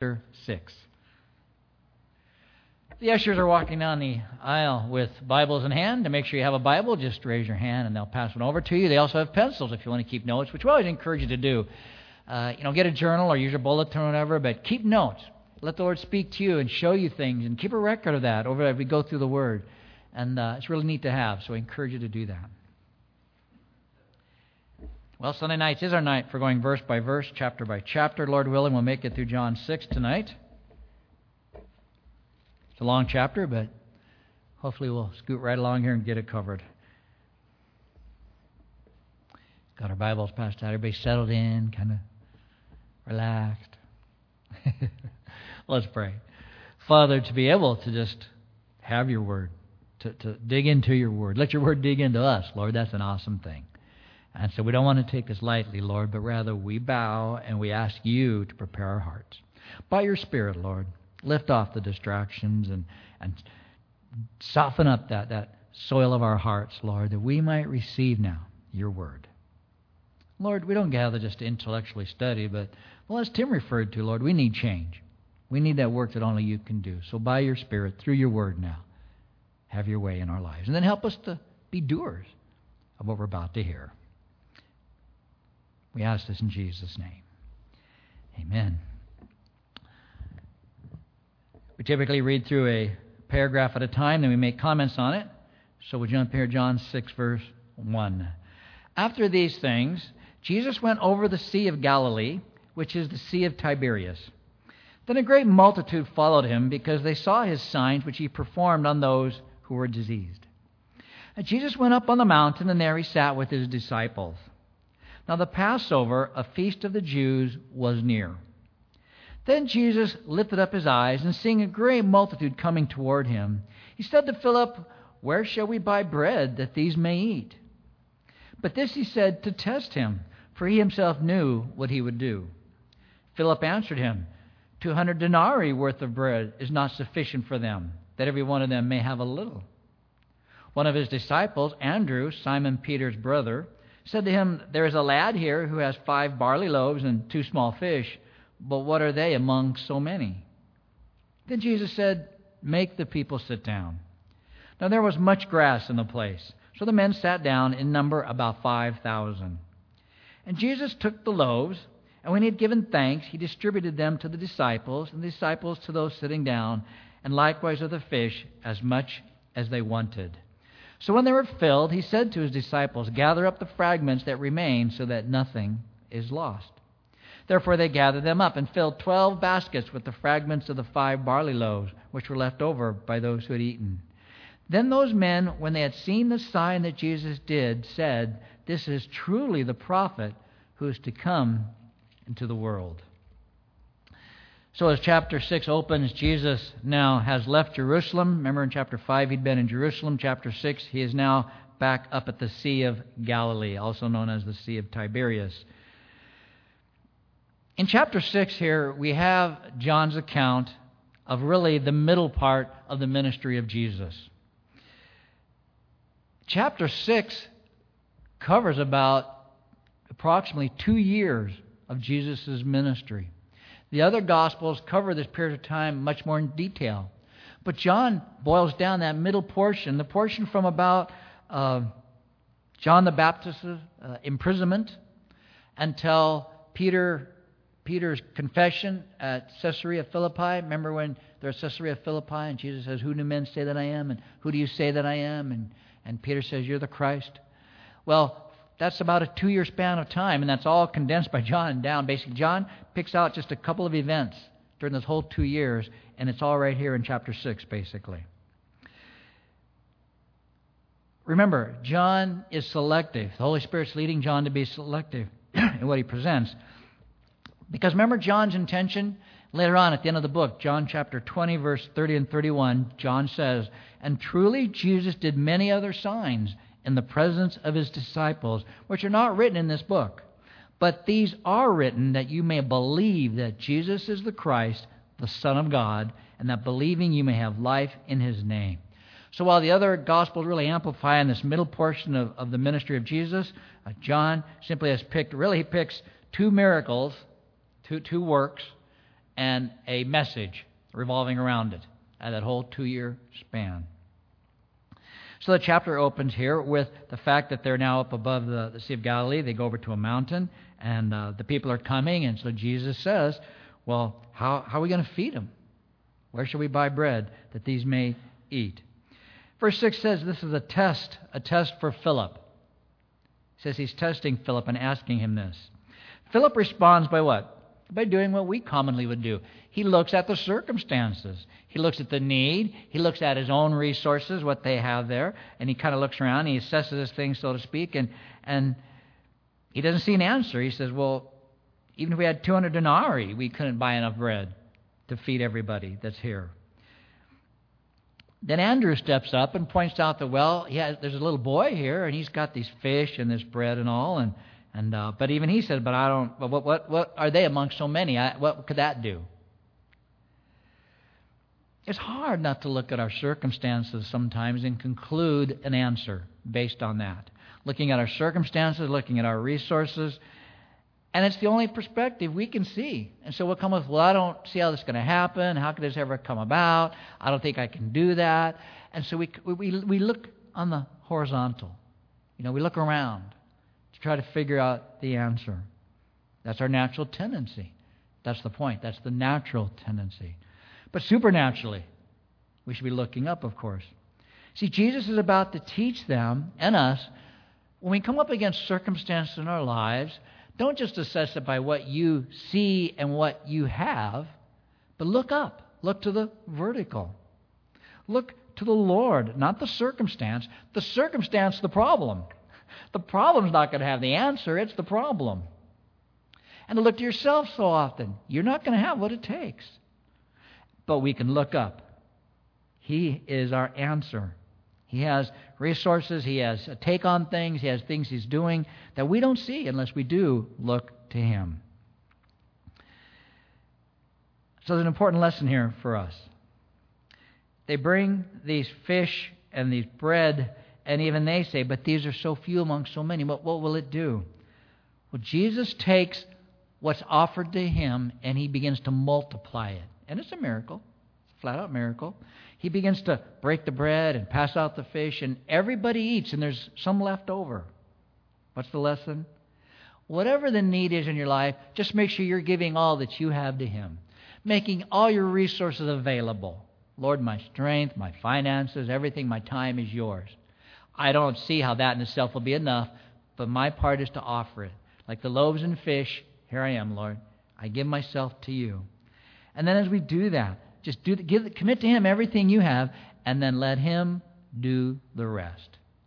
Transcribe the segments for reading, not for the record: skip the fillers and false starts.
6. The ushers are walking down the aisle with Bibles in hand. To make sure you have a Bible, just raise your hand and they'll pass one over to you. They also have pencils if you want to keep notes, which we always encourage you to do. Get a journal or use your bulletin or whatever, but keep notes. Let the Lord speak to you and show you things, and keep a record of that over as we go through the Word. And it's really neat to have, so I encourage you to do that. Well, Sunday nights is our night for going verse by verse, chapter by chapter. Lord willing, we'll make it through John 6 tonight. It's a long chapter, but hopefully we'll scoot right along here and get it covered. Got our Bibles passed out. Everybody settled in, kind of relaxed. Let's pray. Father, to be able to just have your Word, to dig into your Word. Let your Word dig into us, Lord. That's an awesome thing. And so we don't want to take this lightly, Lord, but rather we bow and we ask you to prepare our hearts. By your Spirit, Lord, lift off the distractions and soften up that soil of our hearts, Lord, that we might receive now your Word. Lord, we don't gather just to intellectually study, but, well, as Tim referred to, Lord, we need change. We need that work that only you can do. So by your Spirit, through your Word now, have your way in our lives. And then help us to be doers of what we're about to hear. We ask this in Jesus' name. Amen. We typically read through a paragraph at a time, then we make comments on it. So we'll jump here, John 6, verse 1. After these things, Jesus went over the Sea of Galilee, which is the Sea of Tiberias. Then a great multitude followed him, because they saw his signs which he performed on those who were diseased. And Jesus went up on the mountain, and there he sat with his disciples. Now the Passover, a feast of the Jews, was near. Then Jesus lifted up his eyes, and seeing a great multitude coming toward him, he said to Philip, "Where shall we buy bread that these may eat?" But this he said to test him, for he himself knew what he would do. Philip answered him, 200 denarii worth of bread is not sufficient for them, that every one of them may have a little. One of his disciples, Andrew, Simon Peter's brother, said to him, "There is a lad here who has 5 barley loaves and 2 small fish, but what are they among so many?" Then Jesus said, "Make the people sit down." Now there was much grass in the place, so the men sat down, in number about 5,000. And Jesus took the loaves, and when he had given thanks, he distributed them to the disciples, and the disciples to those sitting down, and likewise of the fish, as much as they wanted. So when they were filled, he said to his disciples, "Gather up the fragments that remain, so that nothing is lost." Therefore they gathered them up and filled 12 baskets with the fragments of the 5 barley loaves, which were left over by those who had eaten. Then those men, when they had seen the sign that Jesus did, said, "This is truly the prophet who is to come into the world." So as chapter 6 opens, Jesus now has left Jerusalem. Remember in chapter 5 he'd been in Jerusalem. Chapter 6 he is now back up at the Sea of Galilee, also known as the Sea of Tiberias. In chapter 6 here we have John's account of really the middle part of the ministry of Jesus. Chapter 6 covers about approximately 2 years of Jesus' ministry. The other Gospels cover this period of time much more in detail. But John boils down that middle portion, the portion from about John the Baptist's imprisonment until Peter's confession at Caesarea Philippi. Remember when they're at Caesarea Philippi and Jesus says, "Who do men say that I am? And who do you say that I am?" And Peter says, "You're the Christ." Well, that's about a 2-year span of time, and that's all condensed by John down. Basically, John picks out just a couple of events during this whole 2 years, and it's all right here in chapter 6, basically. Remember, John is selective. The Holy Spirit's leading John to be selective in what he presents. Because remember John's intention? Later on at the end of the book, John chapter 20, verse 30 and 31, John says, "And truly Jesus did many other signs in the presence of his disciples, which are not written in this book. But these are written that you may believe that Jesus is the Christ, the Son of God, and that believing you may have life in his name." So while the other Gospels really amplify in this middle portion of the ministry of Jesus, John simply has picked, he picks 2 miracles, two works, and a message revolving around it at that whole 2-year span. So the chapter opens here with the fact that they're now up above the Sea of Galilee. They go over to a mountain, and the people are coming, and so Jesus says, well, how are we going to feed them? Where shall we buy bread that these may eat? Verse 6 says this is a test for Philip. It says he's testing Philip and asking him this. Philip responds by what? By doing what we commonly would do. He looks at the circumstances. He looks at the need. He looks at his own resources, what they have there, and he kind of looks around. He assesses his things, so to speak, and he doesn't see an answer. He says, well, even if we had 200 denarii, we couldn't buy enough bread to feed everybody that's here. Then Andrew steps up and points out that, well, yeah, there's a little boy here, and he's got these fish and this bread and all, but even he said, but I don't. But what are they among so many? What could that do? It's hard not to look at our circumstances sometimes and conclude an answer based on that. Looking at our circumstances, looking at our resources, and it's the only perspective we can see. And so we'll come with, well, I don't see how this is going to happen. How could this ever come about? I don't think I can do that. And so we look on the horizontal. We look around to try to figure out the answer. That's our natural tendency. That's the point. That's the natural tendency. But supernaturally, we should be looking up, of course. See, Jesus is about to teach them and us, when we come up against circumstances in our lives, don't just assess it by what you see and what you have, but look up. Look to the vertical. Look to the Lord, not the circumstance. The circumstance, the problem. The problem's not going to have the answer. It's the problem. And to look to yourself so often. You're not going to have what it takes. But we can look up. He is our answer. He has resources. He has a take on things. He has things He's doing that we don't see unless we do look to Him. So there's an important lesson here for us. They bring these fish and these bread, and even they say, but these are so few among so many. What will it do? Well, Jesus takes what's offered to Him and He begins to multiply it. And it's a miracle. It's a flat-out miracle. He begins to break the bread and pass out the fish, and everybody eats, and there's some left over. What's the lesson? Whatever the need is in your life, just make sure you're giving all that you have to Him. Making all your resources available. Lord, my strength, my finances, everything, my time is yours. I don't see how that in itself will be enough, but my part is to offer it. Like the loaves and fish, here I am, Lord. I give myself to you. And then as we do that, just commit to Him everything you have, and then let Him do the rest.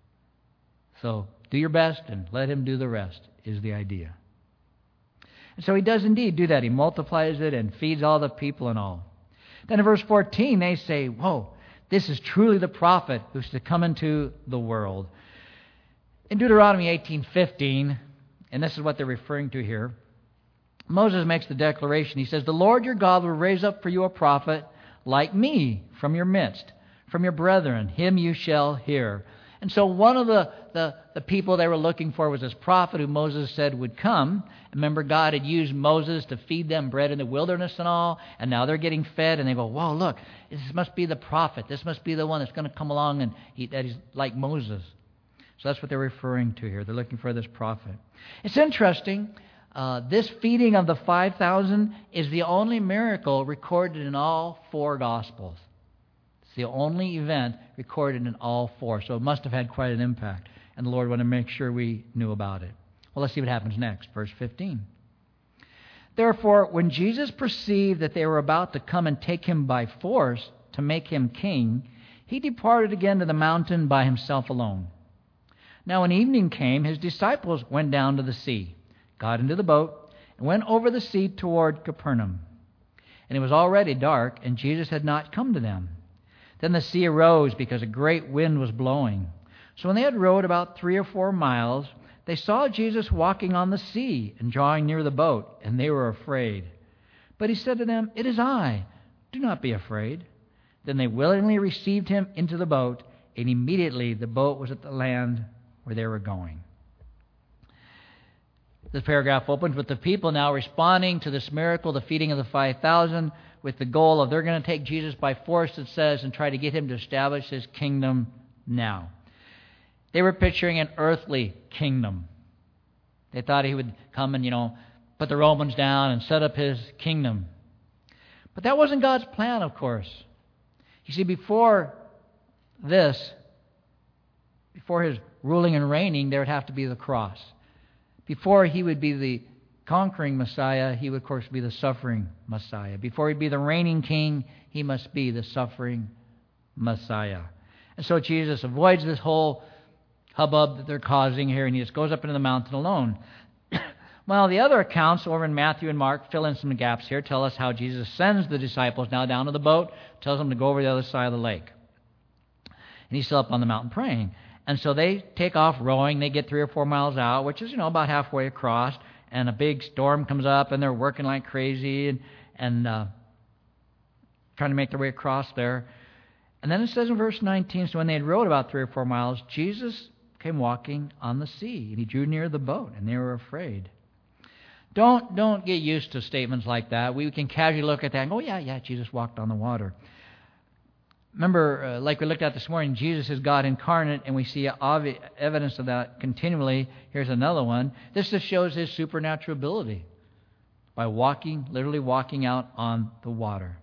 So do your best and let Him do the rest is the idea. And so He does indeed do that. He multiplies it and feeds all the people and all. Then in verse 14, they say, whoa, this is truly the prophet who's to come into the world. In Deuteronomy 18:15, and this is what they're referring to here, Moses makes the declaration. He says, the Lord your God will raise up for you a prophet like me from your midst, from your brethren. Him you shall hear. And so one of the people they were looking for was this prophet who Moses said would come. Remember, God had used Moses to feed them bread in the wilderness and all, and now they're getting fed, and they go, whoa, look, this must be the prophet. This must be the one that's going to come along and that he's like Moses. So that's what they're referring to here. They're looking for this prophet. It's interesting. This feeding of the 5,000 is the only miracle recorded in all 4 Gospels. It's the only event recorded in all 4. So it must have had quite an impact. And the Lord wanted to make sure we knew about it. Well, let's see what happens next. Verse 15. Therefore, when Jesus perceived that they were about to come and take Him by force to make Him king, He departed again to the mountain by Himself alone. Now when evening came, His disciples went down to the sea, got into the boat, and went over the sea toward Capernaum. And it was already dark, and Jesus had not come to them. Then the sea arose because a great wind was blowing. So when they had rowed about 3 or 4 miles, they saw Jesus walking on the sea and drawing near the boat, and they were afraid. But He said to them, it is I. Do not be afraid. Then they willingly received Him into the boat, and immediately the boat was at the land where they were going. The paragraph opens with the people now responding to this miracle, the feeding of the 5,000, with the goal of they're going to take Jesus by force, it says, and try to get him to establish his kingdom now. They were picturing an earthly kingdom. They thought he would come and, put the Romans down and set up his kingdom. But that wasn't God's plan, of course. You see, before his ruling and reigning, there would have to be the cross. Before he would be the conquering Messiah, he would, of course, be the suffering Messiah. Before he'd be the reigning king, he must be the suffering Messiah. And so Jesus avoids this whole hubbub that they're causing here, and he just goes up into the mountain alone. Well, the other accounts over in Matthew and Mark fill in some gaps here, tell us how Jesus sends the disciples now down to the boat, tells them to go over the other side of the lake. And he's still up on the mountain praying. And so they take off rowing. They get 3 or 4 miles out, which is, about halfway across. And a big storm comes up, and they're working like crazy and trying to make their way across there. And then it says in verse 19, so when they had rowed about 3 or 4 miles, Jesus came walking on the sea, and he drew near the boat, and they were afraid. Don't get used to statements like that. We can casually look at that and go, yeah, Jesus walked on the water. Remember, like we looked at this morning, Jesus is God incarnate, and we see evidence of that continually. Here's another one. This just shows his supernatural ability by literally walking out on the water.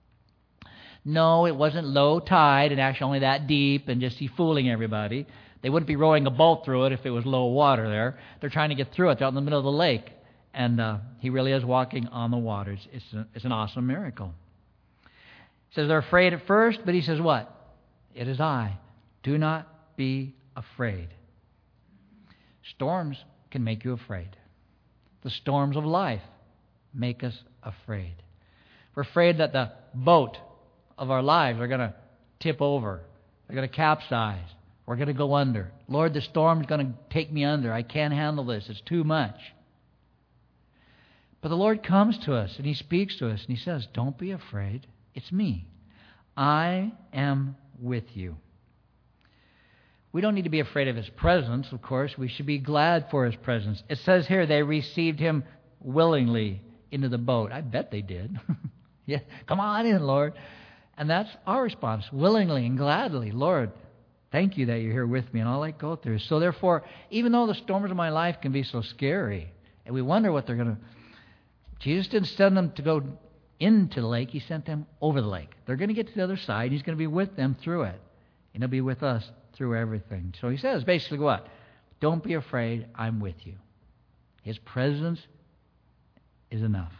No, it wasn't low tide and actually only that deep and just fooling everybody. They wouldn't be rowing a boat through it if it was low water there. They're trying to get through it. They're out in the middle of the lake, and he really is walking on the water. It's an awesome miracle. He says they're afraid at first, but he says what? It is I. Do not be afraid. Storms can make you afraid. The storms of life make us afraid. We're afraid that the boat of our lives are going to tip over. They're going to capsize. We're going to go under. Lord, the storm's going to take me under. I can't handle this. It's too much. But the Lord comes to us and he speaks to us and he says, don't be afraid. It's me. I am with you. We don't need to be afraid of his presence, of course. We should be glad for his presence. It says here they received him willingly into the boat. I bet they did. Yeah, come on in, Lord. And that's our response, willingly and gladly. Lord, thank you that you're here with me and all I go through. So therefore, even though the storms of my life can be so scary, and we wonder what they're going to... Jesus didn't send them to go into the lake. He sent them over the lake. They're going to get to the other side. He's going to be with them through it. And he'll be with us through everything. So he says basically what? Don't be afraid. I'm with you. His presence is enough.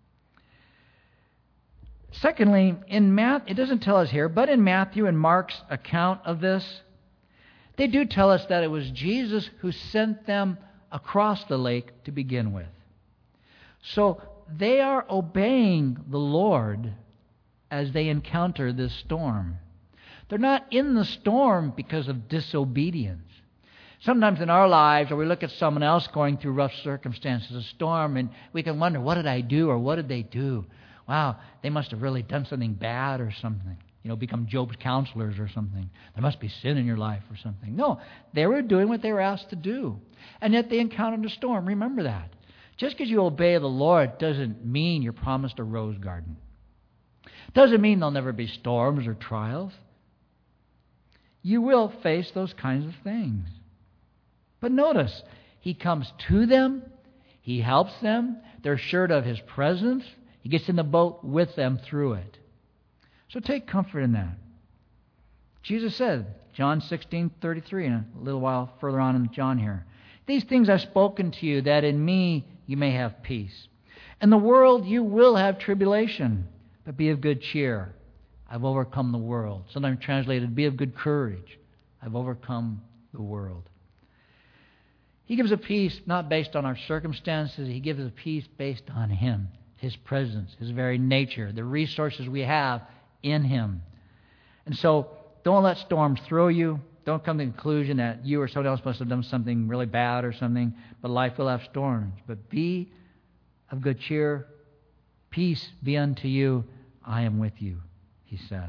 Secondly, it doesn't tell us here, but in Matthew and Mark's account of this, they do tell us that it was Jesus who sent them across the lake to begin with. So they are obeying the Lord as they encounter this storm. They're not in the storm because of disobedience. Sometimes in our lives, or we look at someone else going through rough circumstances, a storm, and we can wonder, what did I do or what did they do? Wow, they must have really done something bad or something. Become Job's counselors or something. There must be sin in your life or something. No, they were doing what they were asked to do. And yet they encountered a storm. Remember that. Just because you obey the Lord doesn't mean you're promised a rose garden. Doesn't mean there'll never be storms or trials. You will face those kinds of things. But notice, he comes to them. He helps them. They're assured of his presence. He gets in the boat with them through it. So take comfort in that. Jesus said, John 16:33, and a little while further on in John here, these things I've spoken to you, that in me you may have peace. In the world you will have tribulation, but be of good cheer. I've overcome the world. Sometimes translated, be of good courage. I've overcome the world. He gives a peace not based on our circumstances. He gives a peace based on him, his presence, his very nature, the resources we have in him. And so don't let storms throw you. Don't come to the conclusion that you or someone else must have done something really bad or something, but life will have storms. But be of good cheer. Peace be unto you. I am with you, he says.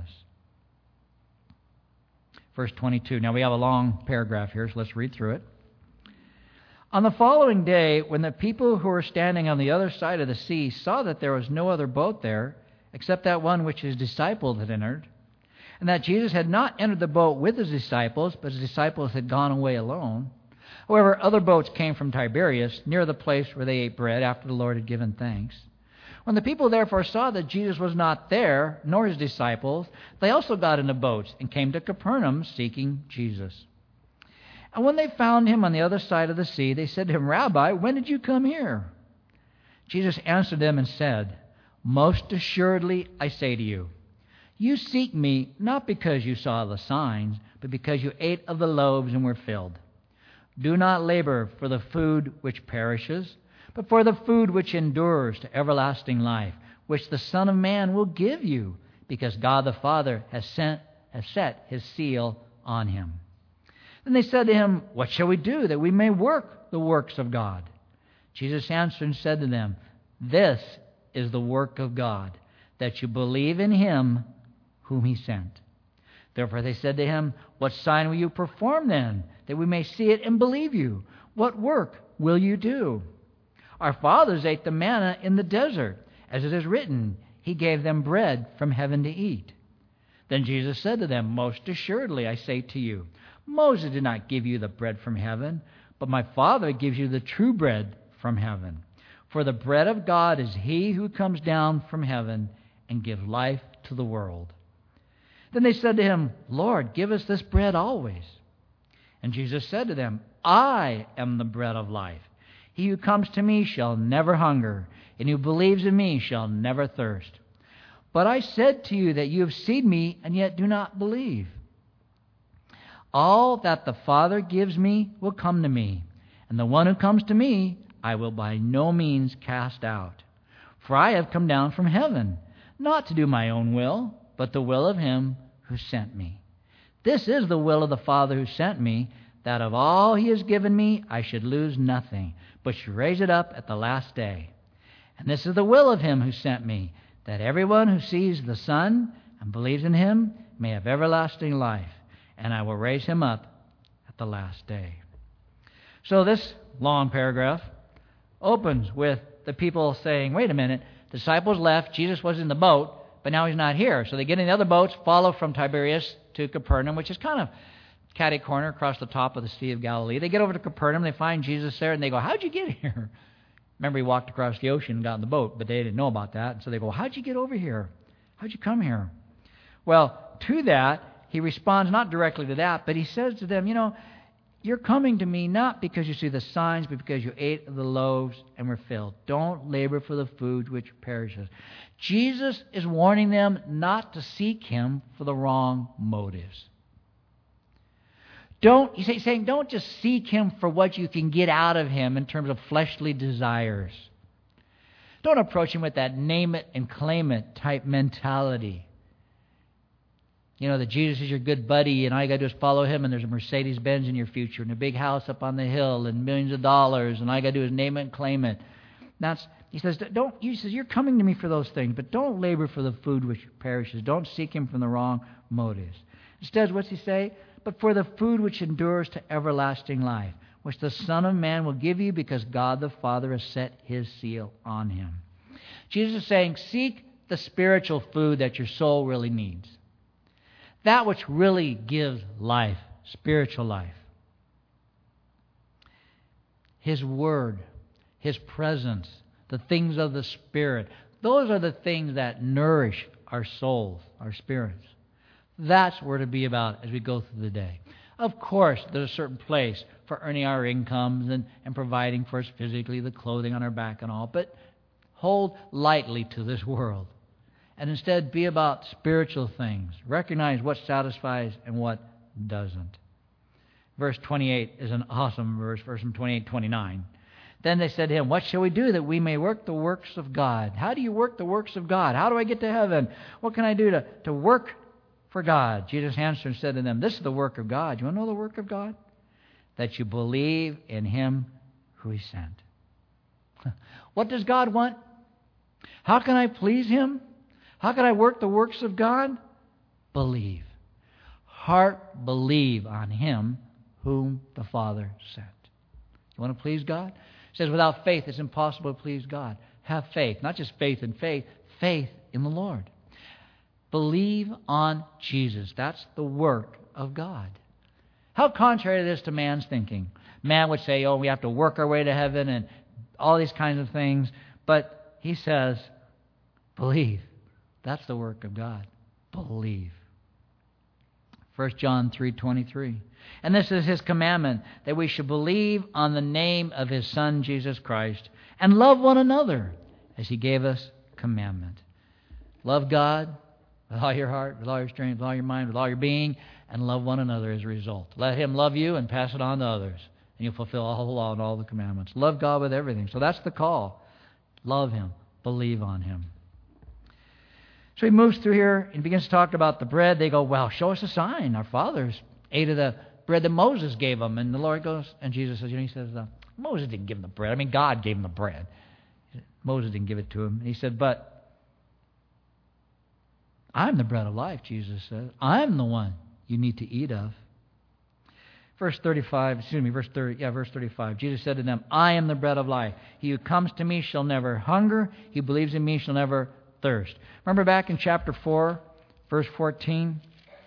Verse 22. Now we have a long paragraph here, so let's read through it. On the following day, when the people who were standing on the other side of the sea saw that there was no other boat there, except that one which his disciples had entered, and that Jesus had not entered the boat with his disciples, but his disciples had gone away alone. However, other boats came from Tiberias, near the place where they ate bread after the Lord had given thanks. When the people therefore saw that Jesus was not there, nor his disciples, they also got into boats and came to Capernaum seeking Jesus. And when they found him on the other side of the sea, they said to him, Rabbi, when did you come here? Jesus answered them and said, Most assuredly I say to you, you seek me not because you saw the signs, but because you ate of the loaves and were filled. Do not labor for the food which perishes, but for the food which endures to everlasting life, which the Son of Man will give you, because God the Father has set his seal on him. Then they said to him, What shall we do that we may work the works of God? Jesus answered and said to them, This is the work of God, that you believe in him whom he sent. Therefore they said to him, What sign will you perform then, that we may see it and believe you? What work will you do? Our fathers ate the manna in the desert, as it is written, He gave them bread from heaven to eat. Then Jesus said to them, Most assuredly I say to you, Moses did not give you the bread from heaven, but my Father gives you the true bread from heaven. For the bread of God is he who comes down from heaven and gives life to the world. Then they said to him, Lord, give us this bread always. And Jesus said to them, I am the bread of life. He who comes to me shall never hunger, and who believes in me shall never thirst. But I said to you that you have seen me, and yet do not believe. All that the Father gives me will come to me, and the one who comes to me I will by no means cast out. For I have come down from heaven, not to do my own will, but the will of him who sent me. This is the will of the Father who sent me, that of all he has given me I should lose nothing, but should raise it up at the last day. And this is the will of him who sent me, that everyone who sees the Son and believes in him may have everlasting life, and I will raise him up at the last day. So this long paragraph opens with the people saying, wait a minute, the disciples left, Jesus was in the boat, but now he's not here. So they get in the other boats, follow from Tiberias to Capernaum, which is kind of catty corner across the top of the Sea of Galilee. They get over to Capernaum, they find Jesus there, and they go, how'd you get here? Remember, he walked across the ocean and got in the boat, but they didn't know about that. And so they go, how'd you get over here? How'd you come here? Well, to that, he responds not directly to that, but he says to them, you're coming to me not because you see the signs, but because you ate of the loaves and were filled. Don't labor for the food which perishes. Jesus is warning them not to seek him for the wrong motives. He's saying, don't just seek him for what you can get out of him in terms of fleshly desires. Don't approach him with that name it and claim it type mentality. That Jesus is your good buddy and all you got to do is follow him and there's a Mercedes-Benz in your future and a big house up on the hill and millions of dollars and all you got to do is name it and claim it. He says, you're coming to me for those things, but don't labor for the food which perishes. Don't seek him from the wrong motives. Instead, what's he say? But for the food which endures to everlasting life, which the Son of Man will give you because God the Father has set his seal on him. Jesus is saying, seek the spiritual food that your soul really needs. That which really gives life, spiritual life. His Word, his presence, the things of the Spirit. Those are the things that nourish our souls, our spirits. That's what to be about as we go through the day. Of course, there's a certain place for earning our incomes and providing for us physically, the clothing on our back and all, but hold lightly to this world. And instead be about spiritual things. Recognize what satisfies and what doesn't. Verse 28 is an awesome verse, verse 28-29. Then they said to him, what shall we do that we may work the works of God? How do you work the works of God? How do I get to heaven? What can I do to work for God? Jesus answered and said to them, this is the work of God. You want to know the work of God? That you believe in him who he sent. What does God want? How can I please him? How can I work the works of God? Believe. Heart believe on him whom the Father sent. You want to please God? It says without faith it's impossible to please God. Have faith. Not just faith in faith, faith in the Lord. Believe on Jesus. That's the work of God. How contrary it is to man's thinking. Man would say, oh, we have to work our way to heaven and all these kinds of things. But he says, believe. That's the work of God. Believe. 1 John 3:23. And this is His commandment, that we should believe on the name of His Son, Jesus Christ, and love one another as He gave us commandment. Love God with all your heart, with all your strength, with all your mind, with all your being, and love one another as a result. Let Him love you and pass it on to others, and you'll fulfill all the law and all the commandments. Love God with everything. So that's the call. Love Him. Believe on Him. So he moves through here and begins to talk about the bread. They go, well, show us a sign. Our fathers ate of the bread that Moses gave them. And the Lord goes, and Jesus says, he says, Moses didn't give them the bread. I mean, God gave them the bread. Moses didn't give it to him. And he said, but I'm the bread of life, Jesus said. I'm the one you need to eat of. Verse 35. Jesus said to them, I am the bread of life. He who comes to me shall never hunger. He who believes in me shall never thirst. Remember back in chapter 4, verse 14?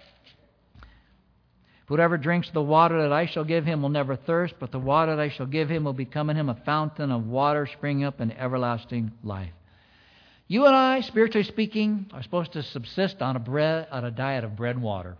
Whoever drinks the water that I shall give him will never thirst, but the water that I shall give him will become in him a fountain of water springing up in everlasting life. You and I, spiritually speaking, are supposed to subsist on a diet of bread and water.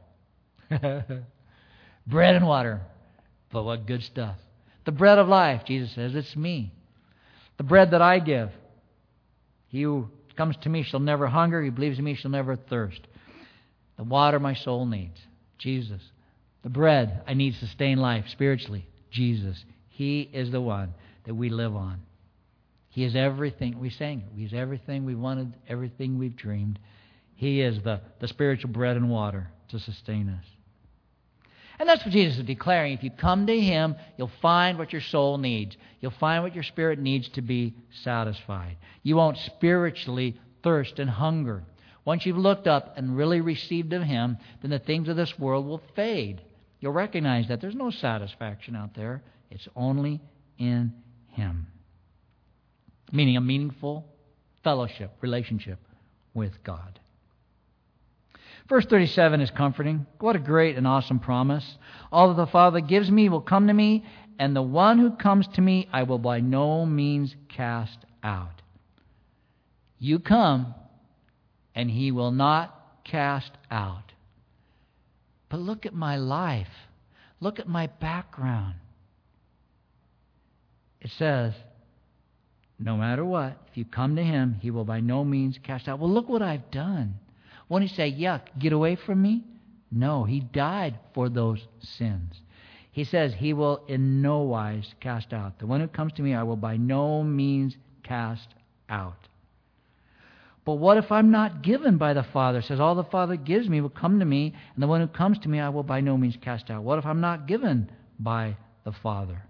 Bread and water. But what good stuff. The bread of life, Jesus says, it's me. The bread that I give. He who comes to me shall never hunger. He believes in me shall never thirst. The water my soul needs. Jesus. The bread I need to sustain life spiritually. Jesus. He is the one that we live on. He is everything. We sang it. He is everything we wanted, everything we've dreamed. He is the spiritual bread and water to sustain us. And that's what Jesus is declaring. If you come to Him, you'll find what your soul needs. You'll find what your spirit needs to be satisfied. You won't spiritually thirst and hunger. Once you've looked up and really received of Him, then the things of this world will fade. You'll recognize that there's no satisfaction out there. It's only in Him. Meaning a meaningful fellowship, relationship with God. Verse 37 is comforting. What a great and awesome promise. All that the Father gives me will come to me, and the one who comes to me I will by no means cast out. You come, and He will not cast out. But look at my life. Look at my background. It says, no matter what, if you come to Him, He will by no means cast out. Well, look what I've done. Won't He say, yuck, get away from me? No, He died for those sins. He says He will in no wise cast out. The one who comes to me, I will by no means cast out. But what if I'm not given by the Father? It says all the Father gives me will come to me, and the one who comes to me I will by no means cast out. What if I'm not given by the Father?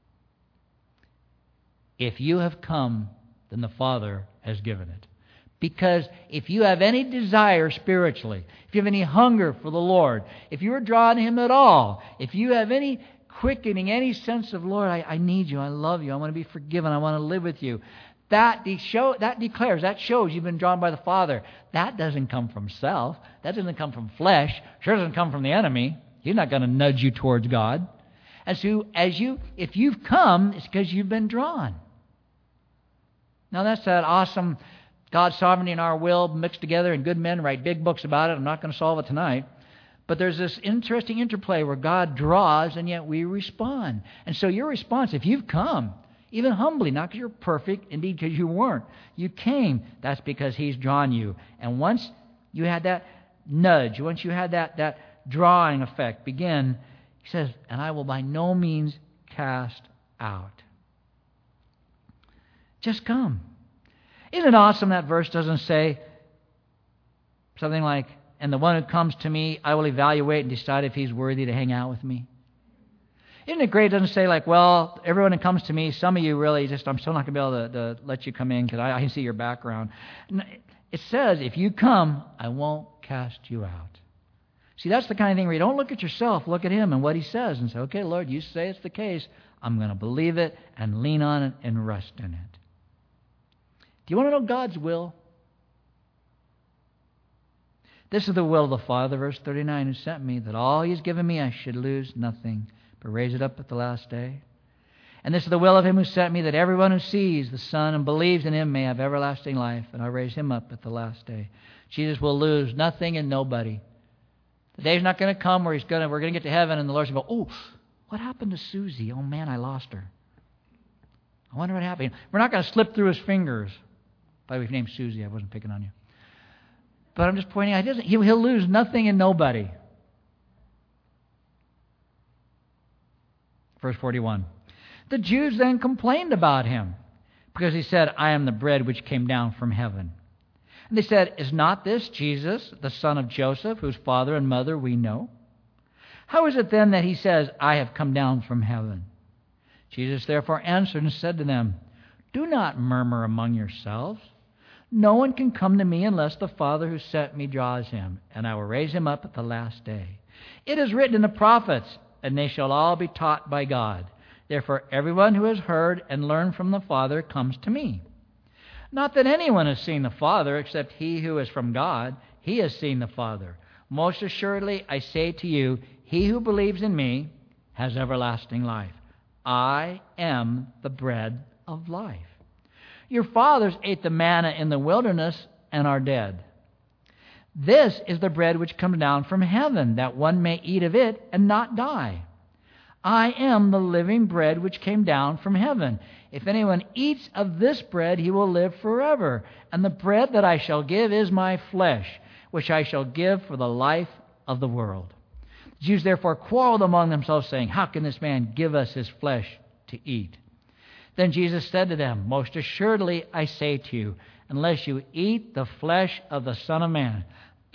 If you have come, then the Father has given it. Because if you have any desire spiritually, if you have any hunger for the Lord, if you are drawn to Him at all, if you have any quickening, any sense of, Lord, I need You, I love You, I want to be forgiven, I want to live with You, that shows you've been drawn by the Father. That doesn't come from self. That doesn't come from flesh. Sure doesn't come from the enemy. He's not going to nudge you towards God. And so if you've come, it's because you've been drawn. Now that's that awesome God's sovereignty and our will mixed together, and good men write big books about it. I'm not going to solve it tonight. But there's this interesting interplay where God draws and yet we respond. And so your response, if you've come, even humbly, not because you're perfect, indeed because you weren't, you came, that's because He's drawn you. And once you had that nudge, once you had that drawing effect begin, He says, and I will by no means cast out. Just come. Isn't it awesome that verse doesn't say something like, and the one who comes to me, I will evaluate and decide if he's worthy to hang out with me? Isn't it great? It doesn't say like, well, everyone who comes to me, some of you really I'm still not going to be able to let you come in because I can see your background. It says, if you come, I won't cast you out. See, that's the kind of thing where you don't look at yourself, look at Him and what He says and say, okay, Lord, You say it's the case. I'm going to believe it and lean on it and rest in it. Do you want to know God's will? This is the will of the Father, verse 39, who sent me, that all He has given me I should lose nothing, but raise it up at the last day. And this is the will of Him who sent me, that everyone who sees the Son and believes in Him may have everlasting life, and I'll raise him up at the last day. Jesus will lose nothing and nobody. The day's not going to come where we're going to get to heaven and the Lord's going to go, oh, what happened to Susie? Oh, man, I lost her. I wonder what happened. We're not going to slip through His fingers. By the way, if your name's Susie, I wasn't picking on you. But I'm just pointing out, he'll lose nothing and nobody. Verse 41. The Jews then complained about Him, because He said, I am the bread which came down from heaven. And they said, is not this Jesus, the son of Joseph, whose father and mother we know? How is it then that He says, I have come down from heaven? Jesus therefore answered and said to them, do not murmur among yourselves. No one can come to me unless the Father who sent me draws him, and I will raise him up at the last day. It is written in the prophets, and they shall all be taught by God. Therefore everyone who has heard and learned from the Father comes to me. Not that anyone has seen the Father except he who is from God. He has seen the Father. Most assuredly I say to you, he who believes in me has everlasting life. I am the bread of life. Your fathers ate the manna in the wilderness and are dead. This is the bread which comes down from heaven, that one may eat of it and not die. I am the living bread which came down from heaven. If anyone eats of this bread, he will live forever. And the bread that I shall give is my flesh, which I shall give for the life of the world. The Jews therefore quarreled among themselves, saying, how can this man give us his flesh to eat? Then Jesus said to them, most assuredly I say to you, unless you eat the flesh of the Son of Man,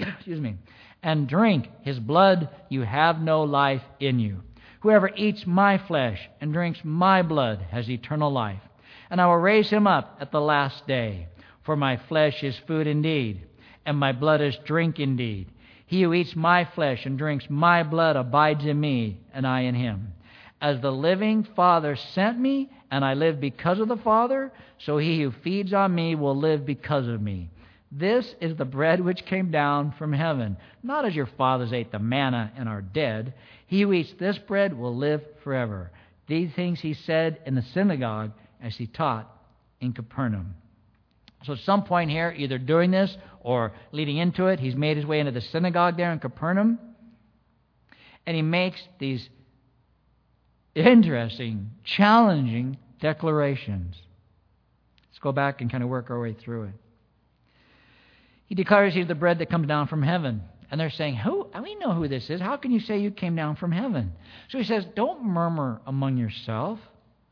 and drink His blood, you have no life in you. Whoever eats my flesh and drinks my blood has eternal life, and I will raise him up at the last day. For my flesh is food indeed, and my blood is drink indeed. He who eats my flesh and drinks my blood abides in me, and I in him. As the living Father sent me, and I live because of the Father, so he who feeds on me will live because of me. This is the bread which came down from heaven, not as your fathers ate the manna and are dead. He who eats this bread will live forever. These things he said in the synagogue as he taught in Capernaum. So at some point here, either doing this or leading into it, he's made his way into the synagogue there in Capernaum, and he makes these interesting, challenging declarations. Let's go back and kind of work our way through it. He declares he's the bread that comes down from heaven. And they're saying, we know who this is. How can you say you came down from heaven? So he says, don't murmur among yourself.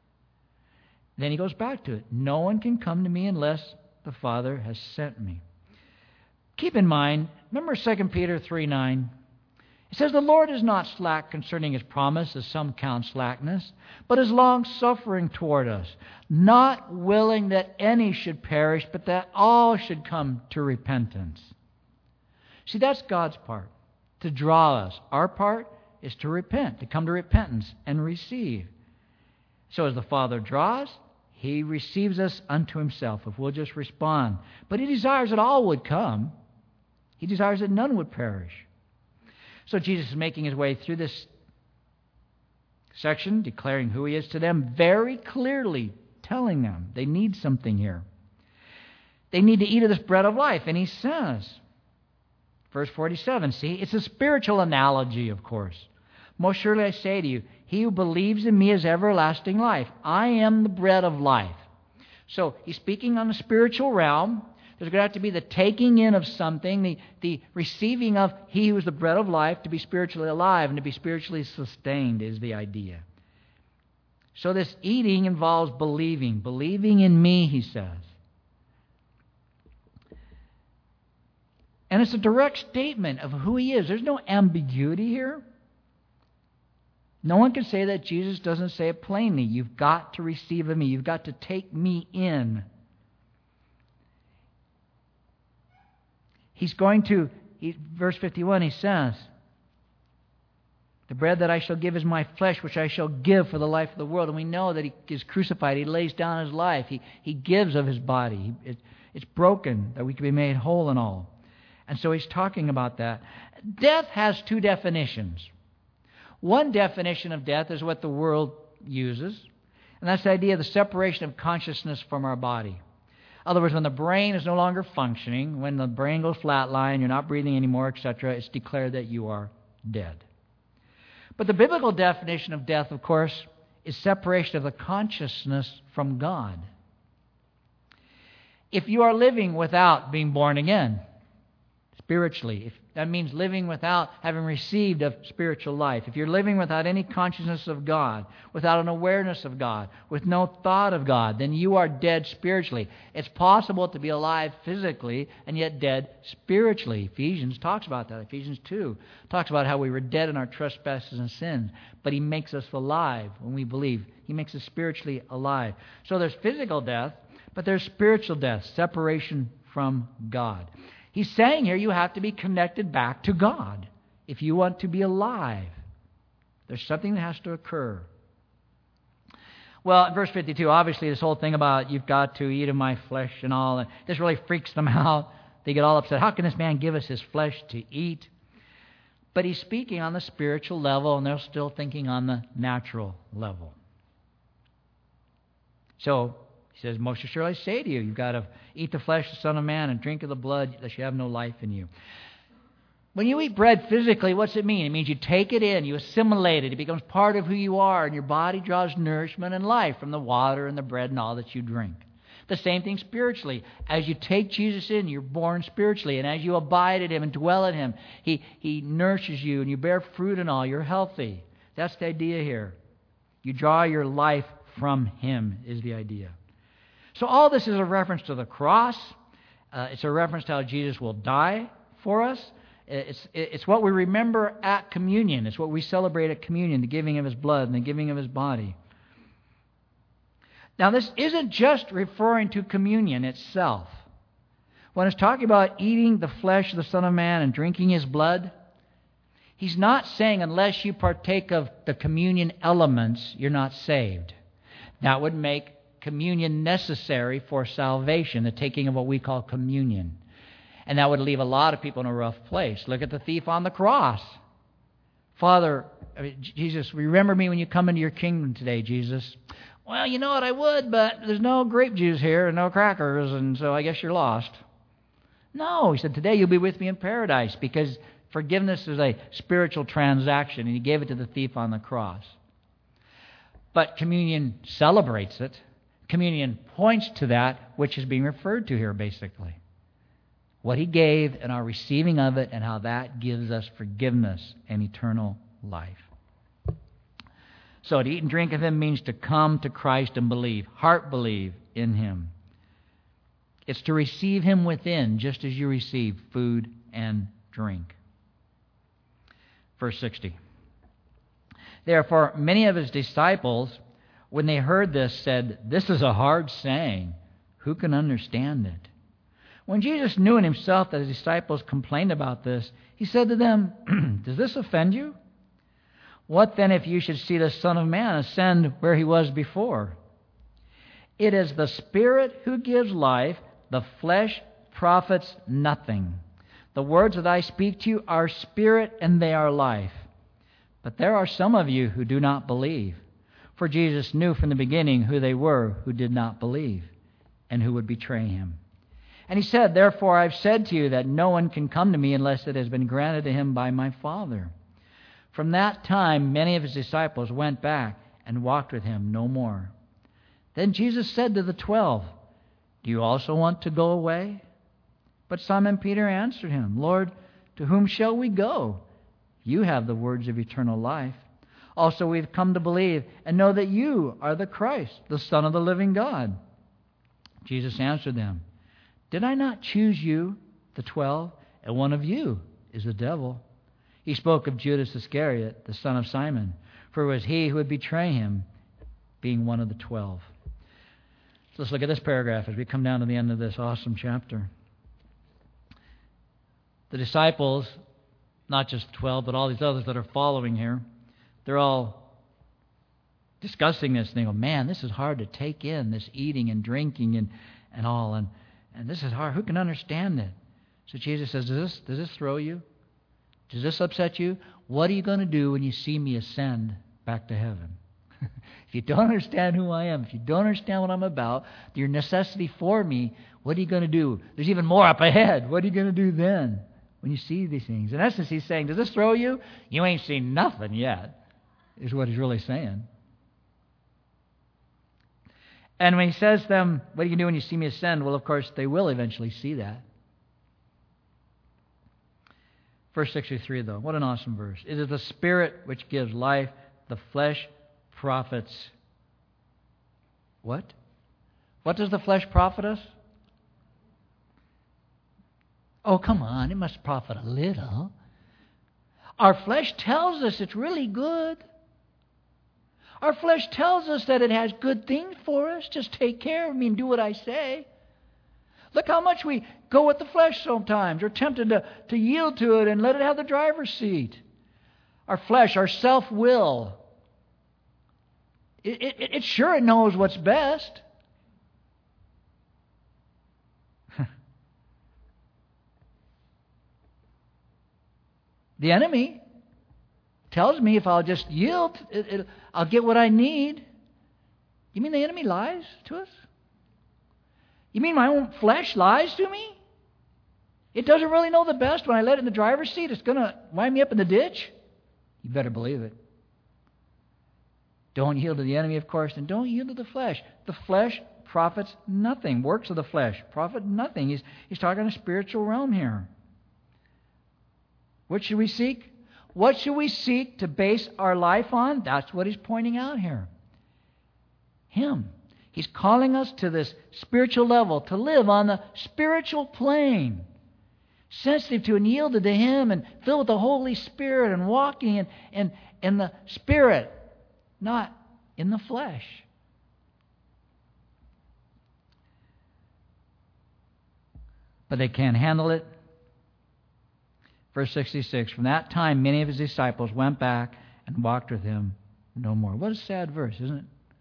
Then he goes back to it. No one can come to me unless the Father has sent me. Keep in mind, remember 2 Peter 3:9? It says, the Lord is not slack concerning His promise, as some count slackness, but is long-suffering toward us, not willing that any should perish, but that all should come to repentance. See, that's God's part, to draw us. Our part is to repent, to come to repentance and receive. So as the Father draws, He receives us unto Himself, if we'll just respond. But He desires that all would come. He desires that none would perish. So Jesus is making His way through this section, declaring who He is to them, very clearly telling them they need something here. They need to eat of this bread of life. And He says, verse 47, see, it's a spiritual analogy, of course. Most surely I say to you, he who believes in me has everlasting life. I am the bread of life. So He's speaking on the spiritual realm. There's going to have to be the taking in of something, the receiving of He who is the bread of life to be spiritually alive and to be spiritually sustained is the idea. So this eating involves believing. Believing in me, He says. And it's a direct statement of who He is. There's no ambiguity here. No one can say that Jesus doesn't say it plainly. You've got to receive of me. You've got to take me in. He's going to, verse 51, he says, The bread that I shall give is my flesh, which I shall give for the life of the world. And we know that He is crucified. He lays down His life. He gives of His body. It's broken that we can be made whole and all. And so He's talking about that. Death has two definitions. One definition of death is what the world uses, and that's the idea of the separation of consciousness from our body. In other words, when the brain is no longer functioning, when the brain goes flatline, you're not breathing anymore, etc., it's declared that you are dead. But the biblical definition of death, of course, is separation of the consciousness from God. If you are living without being born again, spiritually, that means living without having received a spiritual life. If you're living without any consciousness of God, without an awareness of God, with no thought of God, then you are dead spiritually. It's possible to be alive physically and yet dead spiritually. Ephesians talks about that. Ephesians 2 talks about how we were dead in our trespasses and sins, but He makes us alive when we believe. He makes us spiritually alive. So there's physical death, but there's spiritual death, separation from God. He's saying here you have to be connected back to God if you want to be alive. There's something that has to occur. Well, in verse 52, obviously this whole thing about you've got to eat of my flesh and all, this really freaks them out. They get all upset. How can this man give us his flesh to eat? But He's speaking on the spiritual level, and they're still thinking on the natural level. So He says, most assuredly I say to you, you've got to eat the flesh of the Son of Man and drink of the blood, that you have no life in you. When you eat bread physically, what's it mean? It means you take it in, you assimilate it, it becomes part of who you are, and your body draws nourishment and life from the water and the bread and all that you drink. The same thing spiritually. As you take Jesus in, you're born spiritually, and as you abide in Him and dwell in Him, He nourishes you, and you bear fruit and all, you're healthy. That's the idea here. You draw your life from Him, is the idea. So all this is a reference to the cross. It's a reference to how Jesus will die for us. It's what we remember at communion. It's what we celebrate at communion, the giving of His blood and the giving of His body. Now, this isn't just referring to communion itself. When it's talking about eating the flesh of the Son of Man and drinking His blood, He's not saying unless you partake of the communion elements, you're not saved. That would make communion necessary for salvation, the taking of what we call communion. And that would leave a lot of people in a rough place. Look at the thief on the cross. Jesus, remember me when you come into your kingdom today, Jesus. Well, you know what, I would, but there's no grape juice here and no crackers, and so I guess you're lost. No, He said, today you'll be with me in paradise, because forgiveness is a spiritual transaction, and He gave it to the thief on the cross. But communion celebrates it. Communion points to that which is being referred to here, basically. What He gave and our receiving of it, and how that gives us forgiveness and eternal life. So to eat and drink of Him means to come to Christ and believe, heart believe in Him. It's to receive Him within, just as you receive food and drink. Verse 60. Therefore, many of His disciples, when they heard this, said, "This is a hard saying. Who can understand it?" When Jesus knew in Himself that His disciples complained about this, He said to them, "Does this offend you? What then if you should see the Son of Man ascend where He was before? It is the Spirit who gives life. The flesh profits nothing. The words that I speak to you are spirit and they are life. But there are some of you who do not believe." For Jesus knew from the beginning who they were who did not believe and who would betray Him. And He said, "Therefore I've said to you that no one can come to me unless it has been granted to him by my Father." From that time many of His disciples went back and walked with Him no more. Then Jesus said to the 12, "Do you also want to go away?" But Simon Peter answered Him, "Lord, to whom shall we go? You have the words of eternal life. Also we've come to believe and know that you are the Christ, the Son of the living God." Jesus answered them, "Did I not choose you, the 12, and one of you is the devil?" He spoke of Judas Iscariot, the son of Simon, for it was he who would betray Him, being one of the 12. So let's look at this paragraph as we come down to the end of this awesome chapter. The disciples, not just 12, but all these others that are following here, they're all discussing this. And they go, man, this is hard to take in, this eating and drinking and all. And this is hard. Who can understand it? So Jesus says, does this throw you? Does this upset you? What are you going to do when you see me ascend back to heaven? If you don't understand who I am, if you don't understand what I'm about, your necessity for me, what are you going to do? There's even more up ahead. What are you going to do then when you see these things? In essence, he's saying, does this throw you? You ain't seen nothing yet, is what he's really saying. And when he says to them, what are you going to do when you see me ascend? Well, of course, they will eventually see that. Verse 63, though, what an awesome verse. It is the Spirit which gives life, the flesh profits. What? What does the flesh profit us? Oh, come on, it must profit a little. Our flesh tells us it's really good. Our flesh tells us that it has good things for us. Just take care of me and do what I say. Look how much we go with the flesh sometimes. We're tempted to yield to it and let it have the driver's seat. Our flesh, our self-will, it sure knows what's best. The enemy tells me if I'll just yield, I'll get what I need. You mean the enemy lies to us? You mean my own flesh lies to me? It doesn't really know the best. When I let it in the driver's seat, it's going to wind me up in the ditch? You better believe it. Don't yield to the enemy, of course, and don't yield to the flesh. The flesh profits nothing. Works of the flesh profit nothing. He's talking in a spiritual realm here. What should we seek? What should we seek to base our life on? That's what he's pointing out here. Him. He's calling us to this spiritual level, to live on the spiritual plane, sensitive to and yielded to Him and filled with the Holy Spirit and walking in the Spirit, not in the flesh. But they can't handle it. Verse 66, from that time many of His disciples went back and walked with Him no more. What a sad verse, isn't it?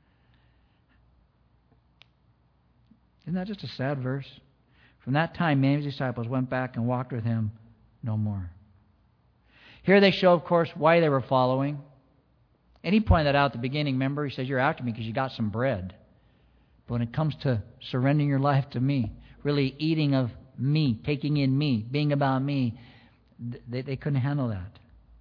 Isn't that just a sad verse? From that time, many of His disciples went back and walked with Him no more. Here they show, of course, why they were following. And he pointed that out at the beginning. Remember, he says, you're after me because you got some bread. But when it comes to surrendering your life to me, really eating of me, taking in me, being about me, they couldn't handle that.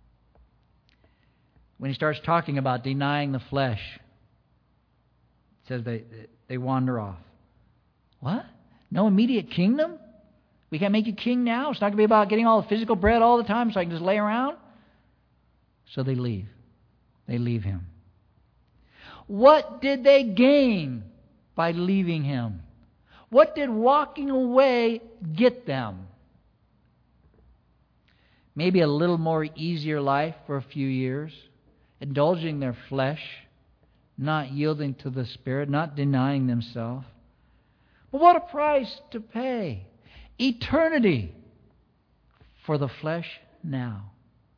When he starts talking about denying the flesh, it says they wander off. What? No immediate kingdom? We can't make you king now? It's not going to be about getting all the physical bread all the time so I can just lay around? So they leave. They leave Him. What did they gain by leaving Him? What did walking away get them? Maybe a little more easier life for a few years, indulging their flesh, not yielding to the Spirit, not denying themselves. But what a price to pay. Eternity for the flesh now.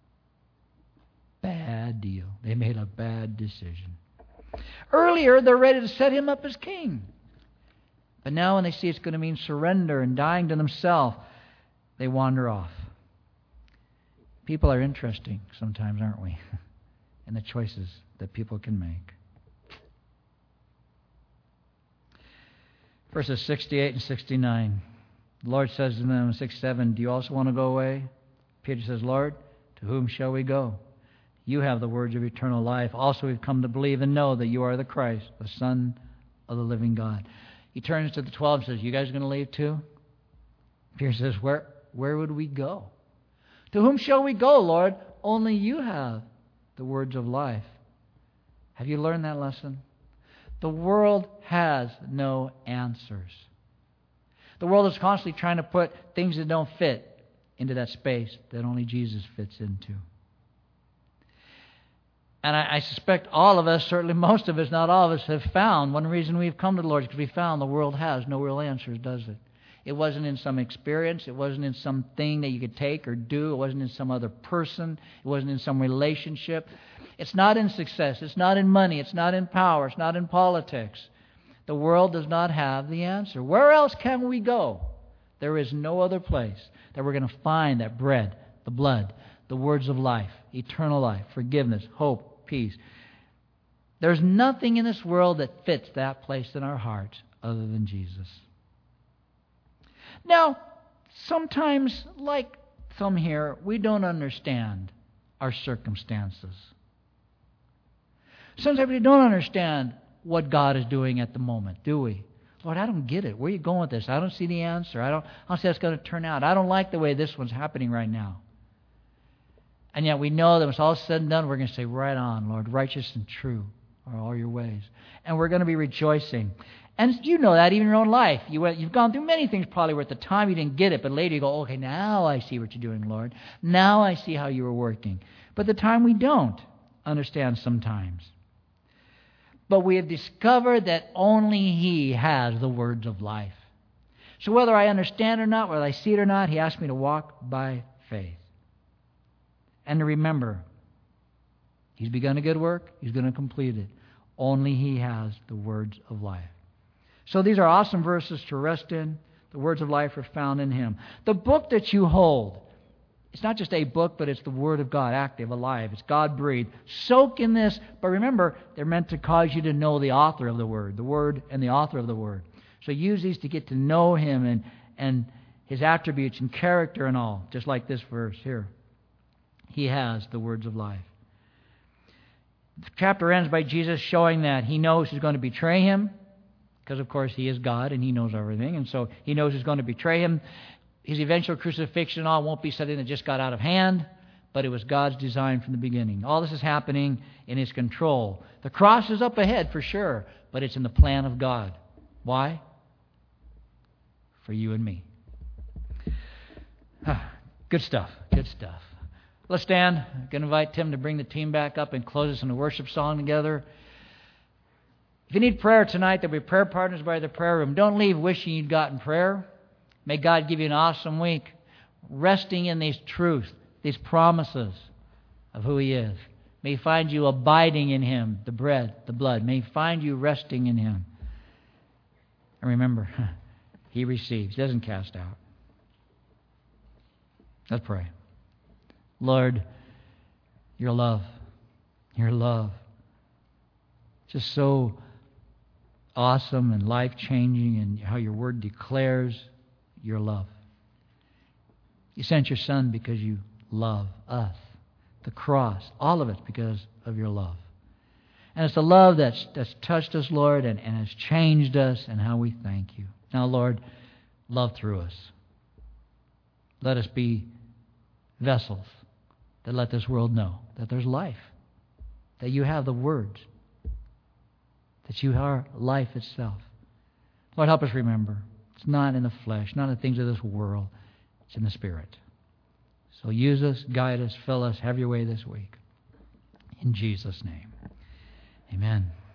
Bad deal. They made a bad decision. Earlier, they're ready to set Him up as king. But now when they see it's going to mean surrender and dying to themselves, they wander off. People are interesting sometimes, aren't we? In the choices that people can make. Verses 68 and 69. The Lord says to them in 6:7, do you also want to go away? Peter says, Lord, to whom shall we go? You have the words of eternal life. Also we've come to believe and know that you are the Christ, the Son of the living God. He turns to the 12 and says, you guys going to leave too? Peter says, where would we go? To whom shall we go, Lord? Only you have the words of life. Have you learned that lesson? The world has no answers. The world is constantly trying to put things that don't fit into that space that only Jesus fits into. And I suspect all of us, certainly most of us, not all of us, have found one reason we've come to the Lord is because we found the world has no real answers, does it? It wasn't in some experience. It wasn't in something that you could take or do. It wasn't in some other person. It wasn't in some relationship. It's not in success. It's not in money. It's not in power. It's not in politics. The world does not have the answer. Where else can we go? There is no other place that we're going to find that bread, the blood, the words of life, eternal life, forgiveness, hope, peace. There's nothing in this world that fits that place in our hearts other than Jesus. Now, sometimes, like some here, we don't understand our circumstances. Sometimes we don't understand what God is doing at the moment, do we? Lord, I don't get it. Where are you going with this? I don't see the answer. I don't see how it's going to turn out. I don't like the way this one's happening right now. And yet we know that when it's all said and done, we're going to say, right on, Lord, righteous and true are all your ways. And we're going to be rejoicing. And you know that even in your own life. You've gone through many things probably where at the time you didn't get it, but later you go, okay, now I see what you're doing, Lord. Now I see how you were working. But at the time we don't understand sometimes. But we have discovered that only He has the words of life. So whether I understand or not, whether I see it or not, He asked me to walk by faith. And to remember, He's begun a good work. He's going to complete it. Only He has the words of life. So these are awesome verses to rest in. The words of life are found in Him. The book that you hold, it's not just a book, but it's the Word of God, active, alive. It's God-breathed. Soak in this. But remember, they're meant to cause you to know the author of the Word and the author of the Word. So use these to get to know Him and His attributes and character and all, just like this verse here. He has the words of life. The chapter ends by Jesus showing that He knows who's going to betray Him, because, of course, He is God and He knows everything. And so He knows who's going to betray Him. His eventual crucifixion and all won't be something that just got out of hand, but it was God's design from the beginning. All this is happening in His control. The cross is up ahead for sure, but it's in the plan of God. Why? For you and me. Good stuff. Good stuff. Let's stand. I'm going to invite Tim to bring the team back up and close us in a worship song together. If you need prayer tonight, there'll be prayer partners by the prayer room. Don't leave wishing you'd gotten prayer. May God give you an awesome week, resting in these truths, these promises of who He is. May He find you abiding in Him, the bread, the blood. May He find you resting in Him. And remember, He receives, He doesn't cast out. Let's pray. Lord, your love, just so awesome and life-changing, and how your Word declares your love. You sent your Son because you love us. The cross, all of it's because of your love. And it's the love that's touched us, Lord, and has changed us, and how we thank you. Now, Lord, love through us. Let us be vessels that let this world know that there's life, that you have the words, that you are life itself. Lord, help us remember. It's not in the flesh, not in the things of this world. It's in the Spirit. So use us, guide us, fill us, have your way this week. In Jesus' name, amen.